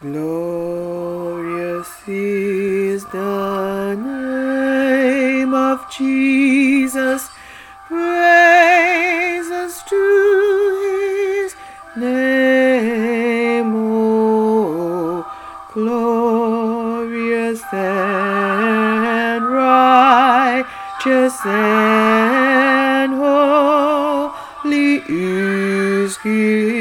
Glorious is the name of Jesus, praises to his name, oh, glorious and righteous and holy is his